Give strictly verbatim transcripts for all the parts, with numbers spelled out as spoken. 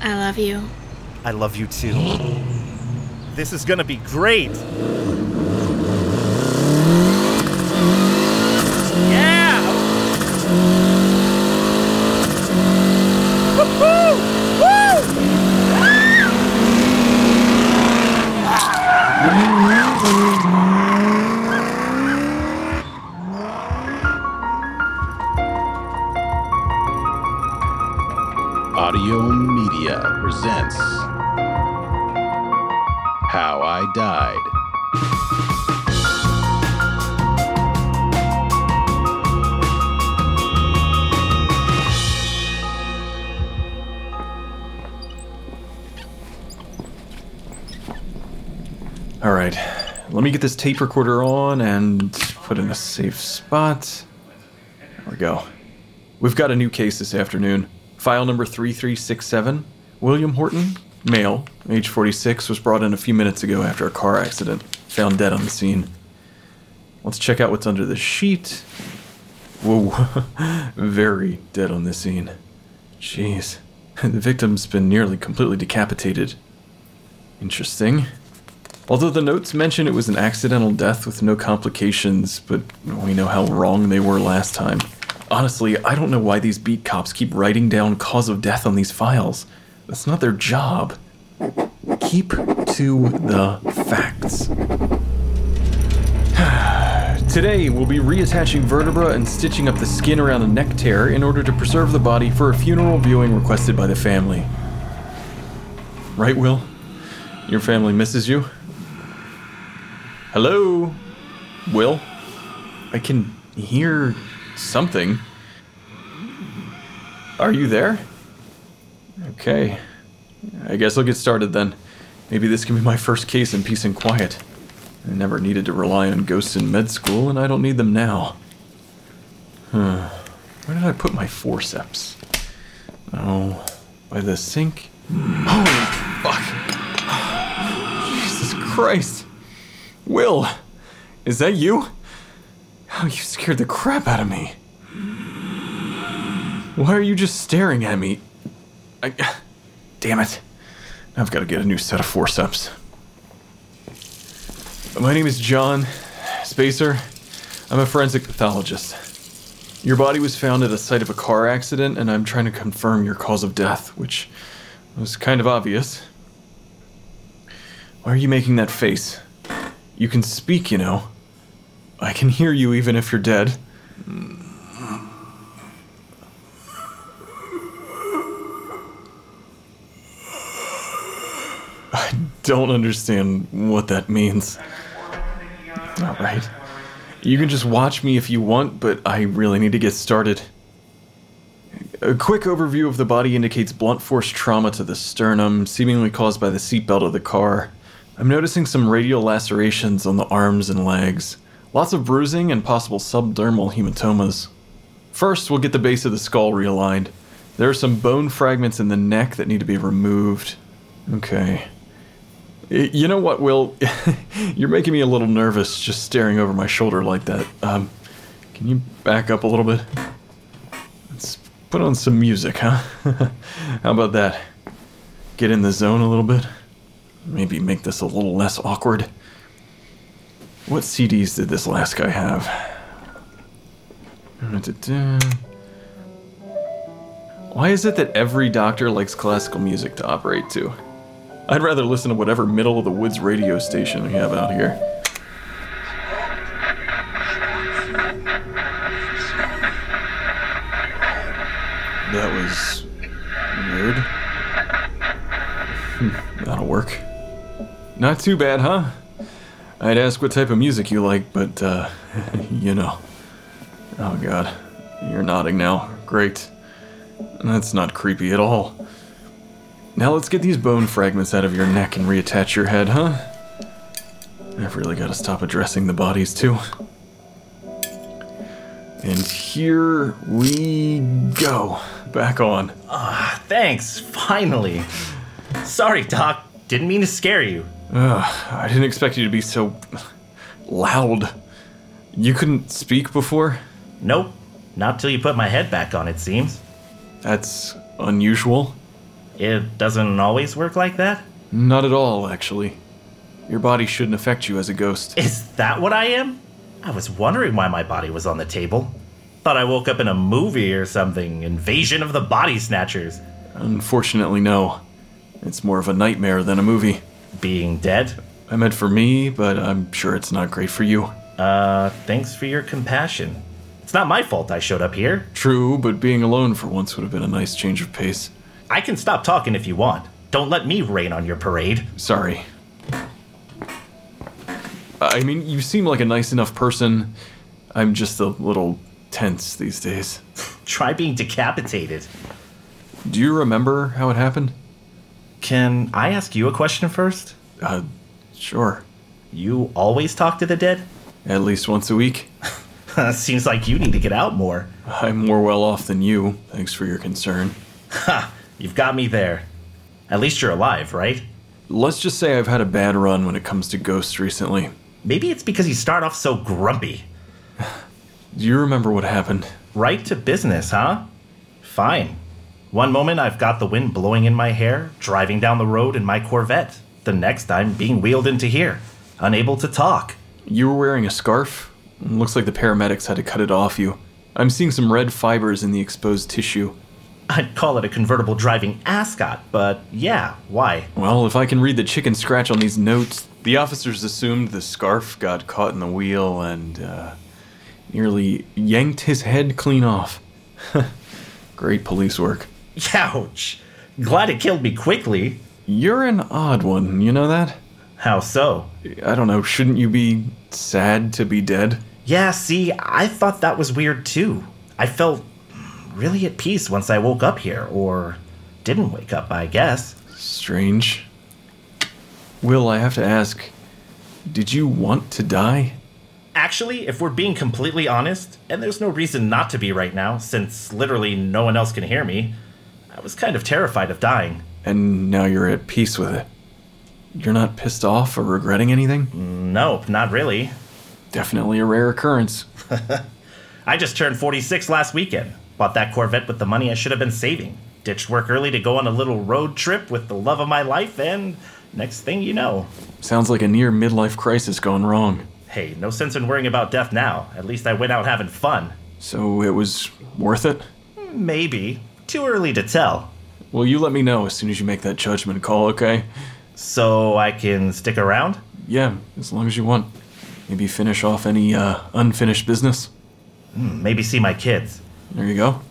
I love you. I love you too. This is gonna be great! Yeah! Woo-hoo! Woo! Audio Media presents How I Died. All right, let me get this tape recorder on and put in a safe spot. There we go. We've got a new case this afternoon. File number three three six seven. William Horton, male, age forty-six, was brought in a few minutes ago after a car accident. Found dead on the scene. Let's check out what's under the sheet. Whoa, very dead on the scene. Jeez, the victim's been nearly completely decapitated. Interesting. Although the notes mention it was an accidental death with no complications, but we know how wrong they were last time. Honestly, I don't know why these beat cops keep writing down cause of death on these files. That's not their job. Keep to the facts. Today, we'll be reattaching vertebra and stitching up the skin around a neck tear in order to preserve the body for a funeral viewing requested by the family. Right, Will? Your family misses you? Hello? Will? I can hear something. Are you there? Okay. I guess I'll get started then. Maybe this can be my first case in peace and quiet. I never needed to rely on ghosts in med school, and I don't need them now. Huh. Where did I put my forceps? Oh, by the sink? Holy fuck! Jesus Christ! Will! Is that you? Oh, you scared the crap out of me. Why are you just staring at me? I... Damn it. I've got to get a new set of forceps. My name is John Spacer. I'm a forensic pathologist. Your body was found at the site of a car accident, and I'm trying to confirm your cause of death, which was kind of obvious. Why are you making that face? You can speak, you know. I can hear you even if you're dead. I don't understand what that means. Alright. You can just watch me if you want, but I really need to get started. A quick overview of the body indicates blunt force trauma to the sternum, seemingly caused by the seatbelt of the car. I'm noticing some radial lacerations on the arms and legs. Lots of bruising and possible subdermal hematomas. First, we'll get the base of the skull realigned. There are some bone fragments in the neck that need to be removed. Okay. You know what, Will? You're making me a little nervous just staring over my shoulder like that. Um, can you back up a little bit? Let's put on some music, huh? How about that? Get in the zone a little bit? Maybe make this a little less awkward. What C Ds did this last guy have? Why is it that every doctor likes classical music to operate to? I'd rather listen to whatever middle of the woods radio station we have out here. That was weird. That'll work. Not too bad, huh? I'd ask what type of music you like, but, uh, you know. Oh god, you're nodding now. Great. That's not creepy at all. Now let's get these bone fragments out of your neck and reattach your head, huh? I've really got to stop addressing the bodies, too. And here we go. Back on. Ah, uh, thanks. Finally. Sorry, Doc. Didn't mean to scare you. Ugh, I didn't expect you to be so loud. You couldn't speak before? Nope. Not till you put my head back on, it seems. That's unusual. It doesn't always work like that? Not at all, actually. Your body shouldn't affect you as a ghost. Is that what I am? I was wondering why my body was on the table. Thought I woke up in a movie or something. Invasion of the Body Snatchers. Unfortunately, no. It's more of a nightmare than a movie. Being dead? I meant for me, but I'm sure it's not great for you. Uh, thanks for your compassion. It's not my fault I showed up here. True, but being alone for once would have been a nice change of pace. I can stop talking if you want. Don't let me rain on your parade. Sorry. I mean, you seem like a nice enough person. I'm just a little tense these days. Try being decapitated. Do you remember how it happened? Can I ask you a question first? Uh, sure. You always talk to the dead? At least once a week. Seems like you need to get out more. I'm more well off than you, thanks for your concern. Ha! You've got me there. At least you're alive, right? Let's just say I've had a bad run when it comes to ghosts recently. Maybe it's because you start off so grumpy. Do you remember what happened? Right to business, huh? Fine. One moment I've got the wind blowing in my hair, driving down the road in my Corvette. The next I'm being wheeled into here, unable to talk. You were wearing a scarf? Looks like the paramedics had to cut it off you. I'm seeing some red fibers in the exposed tissue. I'd call it a convertible driving ascot, but yeah, why? Well, if I can read the chicken scratch on these notes, the officers assumed the scarf got caught in the wheel and, uh, nearly yanked his head clean off. Great police work. Ouch. Glad it killed me quickly. You're an odd one, you know that? How so? I don't know, shouldn't you be sad to be dead? Yeah, see, I thought that was weird too. I felt really at peace once I woke up here, or didn't wake up, I guess. Strange. Will, I have to ask, did you want to die? Actually, if we're being completely honest, and there's no reason not to be right now, since literally no one else can hear me, I was kind of terrified of dying. And now you're at peace with it. You're not pissed off or regretting anything? Nope, not really. Definitely a rare occurrence. I just turned forty-six last weekend. Bought that Corvette with the money I should have been saving. Ditched work early to go on a little road trip with the love of my life, and next thing you know. Sounds like a near midlife crisis gone wrong. Hey, no sense in worrying about death now. At least I went out having fun. So it was worth it? Maybe. Too early to tell. Well, you let me know as soon as you make that judgment call, okay? So I can stick around? Yeah, as long as you want. Maybe finish off any uh, unfinished business. Mm, maybe see my kids. There you go.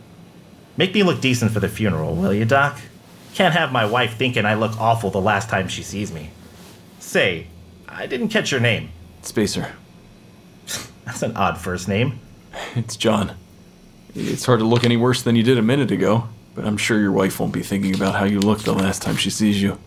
Make me look decent for the funeral, will you, Doc? Can't have my wife thinking I look awful the last time she sees me. Say, I didn't catch your name. Spacer. That's an odd first name. It's John. It's hard to look any worse than you did a minute ago, but I'm sure your wife won't be thinking about how you looked the last time she sees you.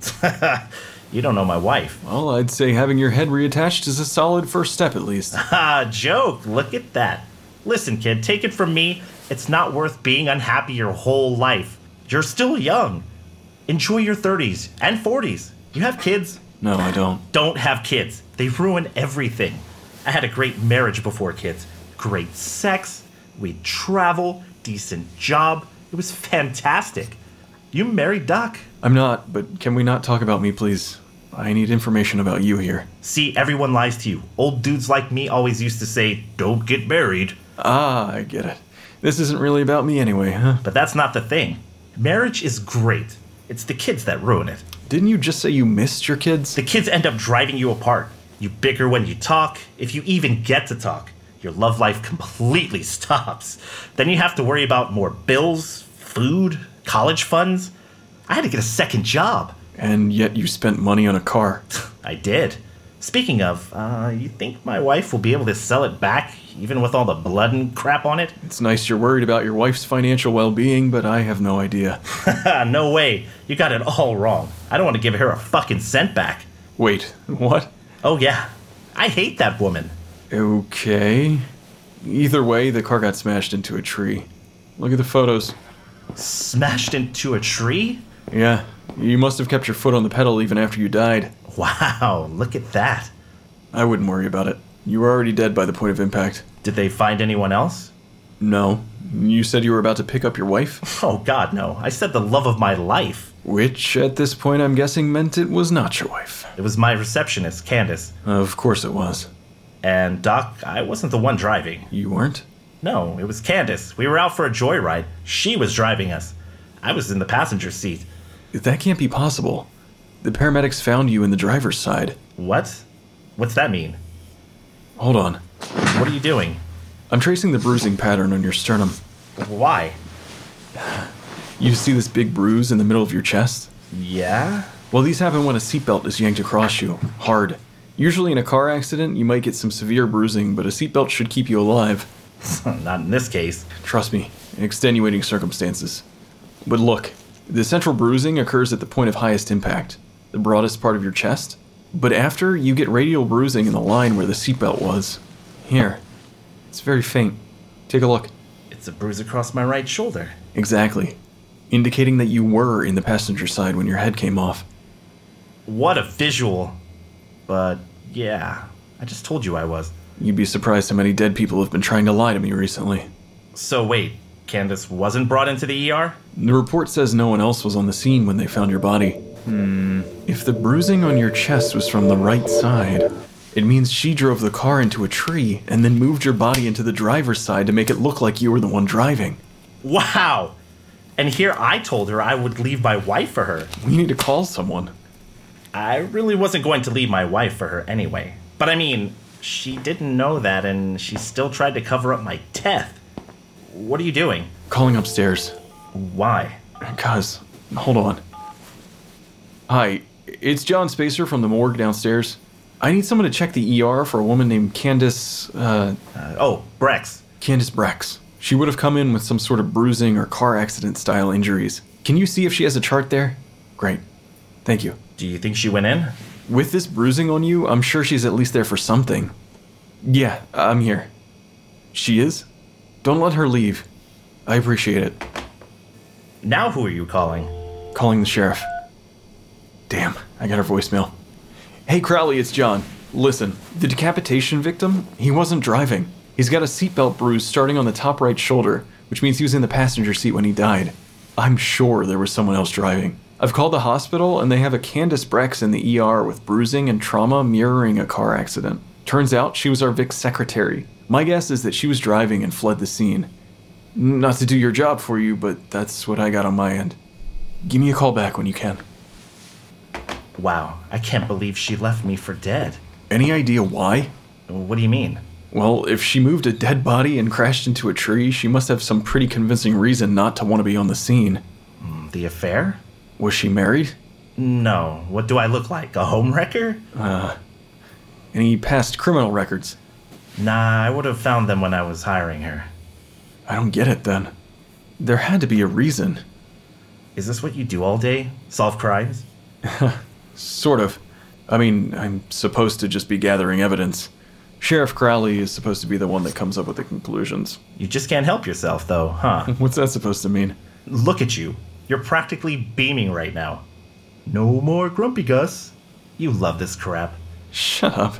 You don't know my wife. Well, I'd say having your head reattached is a solid first step at least. Ah, joke. Look at that. Listen, kid, take it from me. It's not worth being unhappy your whole life. You're still young. Enjoy your thirties and forties. You have kids? No, I don't. Don't have kids. They ruin everything. I had a great marriage before kids. Great sex. We'd travel. Decent job. It was fantastic. You married Doc? I'm not, but can we not talk about me, please? I need information about you here. See, everyone lies to you. Old dudes like me always used to say, don't get married. Ah, I get it. This isn't really about me anyway, huh? But that's not the thing. Marriage is great. It's the kids that ruin it. Didn't you just say you missed your kids? The kids end up driving you apart. You bicker when you talk, if you even get to talk. Your love life completely stops. Then you have to worry about more bills, food, college funds. I had to get a second job. And yet you spent money on a car. I did. Speaking of, uh, you think my wife will be able to sell it back, even with all the blood and crap on it? It's nice you're worried about your wife's financial well-being, but I have no idea. No way. You got it all wrong. I don't want to give her a fucking cent back. Wait, what? Oh yeah. I hate that woman. Okay. Either way, the car got smashed into a tree. Look at the photos. Smashed into a tree? Yeah, you must have kept your foot on the pedal even after you died. Wow, look at that. I wouldn't worry about it. You were already dead by the point of impact. Did they find anyone else? No. You said you were about to pick up your wife? Oh, God, no. I said the love of my life. Which, at this point, I'm guessing meant it was not your wife. It was my receptionist, Candace. Of course it was. And, Doc, I wasn't the one driving. You weren't? No, it was Candace. We were out for a joyride. She was driving us. I was in the passenger seat. That can't be possible. The paramedics found you in the driver's side. What? What's that mean? Hold on. What are you doing? I'm tracing the bruising pattern on your sternum. Why? You see this big bruise in the middle of your chest? Yeah? Well, these happen when a seatbelt is yanked across you, hard. Usually in a car accident, you might get some severe bruising, but a seatbelt should keep you alive. Not in this case. Trust me, extenuating circumstances. But look, the central bruising occurs at the point of highest impact, the broadest part of your chest. But after, you get radial bruising in the line where the seatbelt was. Here. It's very faint. Take a look. It's a bruise across my right shoulder. Exactly. Indicating that you were in the passenger side when your head came off. What a visual. But, yeah, I just told you I was. You'd be surprised how many dead people have been trying to lie to me recently. So wait, Candace wasn't brought into the E R? The report says no one else was on the scene when they found your body. Hmm. If the bruising on your chest was from the right side, it means she drove the car into a tree and then moved your body into the driver's side to make it look like you were the one driving. Wow! And here I told her I would leave my wife for her. We need to call someone. I really wasn't going to leave my wife for her anyway. But I mean, she didn't know that and she still tried to cover up my death. What are you doing? Calling upstairs. Why? Cuz, hold on. Hi, it's John Spacer from the morgue downstairs. I need someone to check the E R for a woman named Candace, uh... Uh, oh, Brex. Candace Brex. She would have come in with some sort of bruising or car accident-style injuries. Can you see if she has a chart there? Great. Thank you. Do you think she went in? With this bruising on you, I'm sure she's at least there for something. Yeah, I'm here. She is? Don't let her leave. I appreciate it. Now who are you calling? Calling the sheriff. Damn, I got her voicemail. Hey Crowley, it's John. Listen, the decapitation victim, he wasn't driving. He's got a seatbelt bruise starting on the top right shoulder, which means he was in the passenger seat when he died. I'm sure there was someone else driving. I've called the hospital and they have a Candace Brex in the E R with bruising and trauma mirroring a car accident. Turns out she was our Vic's secretary. My guess is that she was driving and fled the scene. Not to do your job for you, but that's what I got on my end. Give me a call back when you can. Wow, I can't believe she left me for dead. Any idea why? What do you mean? Well, if she moved a dead body and crashed into a tree, she must have some pretty convincing reason not to want to be on the scene. The affair? Was she married? No. What do I look like? A homewrecker? Uh, any past criminal records? Nah, I would have found them when I was hiring her. I don't get it then. There had to be a reason. Is this what you do all day? Solve crimes? Sort of. I mean, I'm supposed to just be gathering evidence. Sheriff Crowley is supposed to be the one that comes up with the conclusions. You just can't help yourself, though, huh? What's that supposed to mean? Look at you. You're practically beaming right now. No more grumpy Gus. You love this crap. Shut up.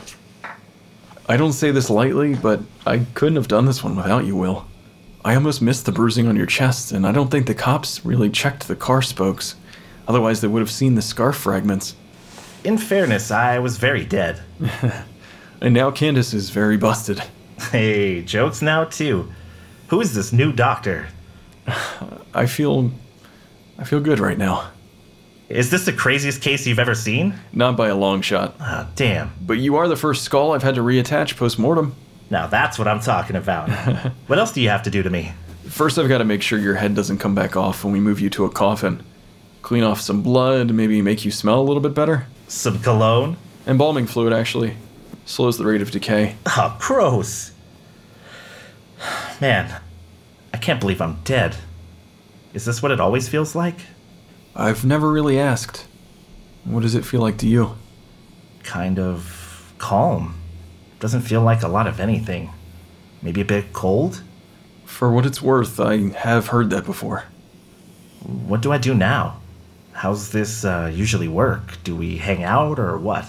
I don't say this lightly, but I couldn't have done this one without you, Will. I almost missed the bruising on your chest, and I don't think the cops really checked the car spokes. Otherwise, they would have seen the scarf fragments. In fairness, I was very dead. And now Candace is very busted. Hey, jokes now, too. Who is this new doctor? I feel... I feel good right now. Is this the craziest case you've ever seen? Not by a long shot. Ah, damn. But you are the first skull I've had to reattach post-mortem. Now that's what I'm talking about. What else do you have to do to me? First, I've got to make sure your head doesn't come back off when we move you to a coffin. Clean off some blood, maybe make you smell a little bit better. Some cologne? Embalming fluid, actually. Slows the rate of decay. Oh, gross. Man, I can't believe I'm dead. Is this what it always feels like? I've never really asked. What does it feel like to you? Kind of calm. Doesn't feel like a lot of anything. Maybe a bit cold? For what it's worth, I have heard that before. What do I do now? How's this uh, usually work? Do we hang out or what?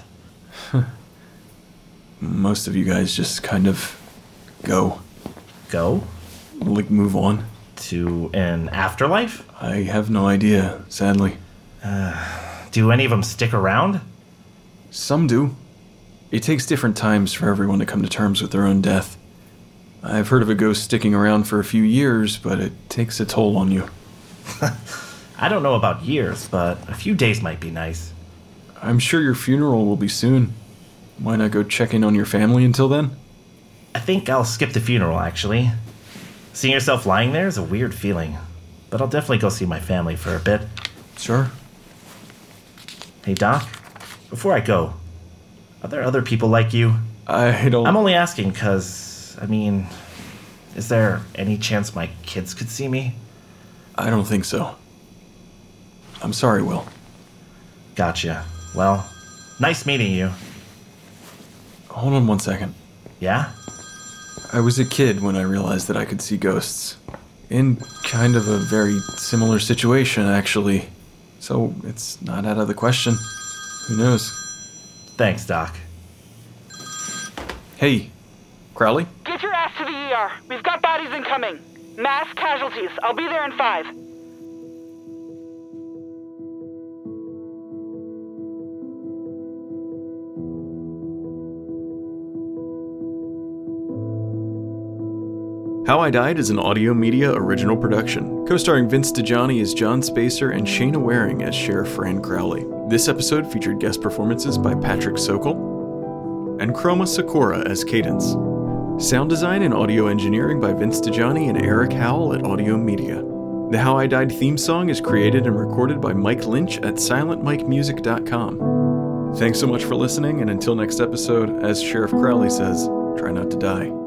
Most of you guys just kind of go. Go? Like, move on? To an afterlife? I have no idea, sadly. Do any of them stick around? Some do. It takes different times for everyone to come to terms with their own death. I've heard of a ghost sticking around for a few years, but it takes a toll on you. I don't know about years, but a few days might be nice. I'm sure your funeral will be soon. Why not go check in on your family until then? I think I'll skip the funeral, actually. Seeing yourself lying there is a weird feeling, but I'll definitely go see my family for a bit. Sure. Hey, Doc, before I go, are there other people like you? I don't... I'm only asking because, I mean, is there any chance my kids could see me? I don't think so. I'm sorry, Will. Gotcha. Well, nice meeting you. Hold on one second. Yeah? I was a kid when I realized that I could see ghosts. In kind of a very similar situation, actually. So it's not out of the question. Who knows? Thanks, Doc. Hey, Crowley? Get your ass to the E R. We've got bodies incoming. Mass casualties. I'll be there in five. How I Died is an Audio Media original production, co-starring Vince DiGianni as John Spacer and Shayna Waring as Sheriff Fran Crowley. This episode featured guest performances by Patrick Sokol and Chroma Sakura as Cadence. Sound design and audio engineering by Vince DiGianni and Eric Howell at Audio Media. The How I Died theme song is created and recorded by Mike Lynch at silent mike music dot com. Thanks so much for listening, and until next episode, as Sheriff Crowley says, try not to die.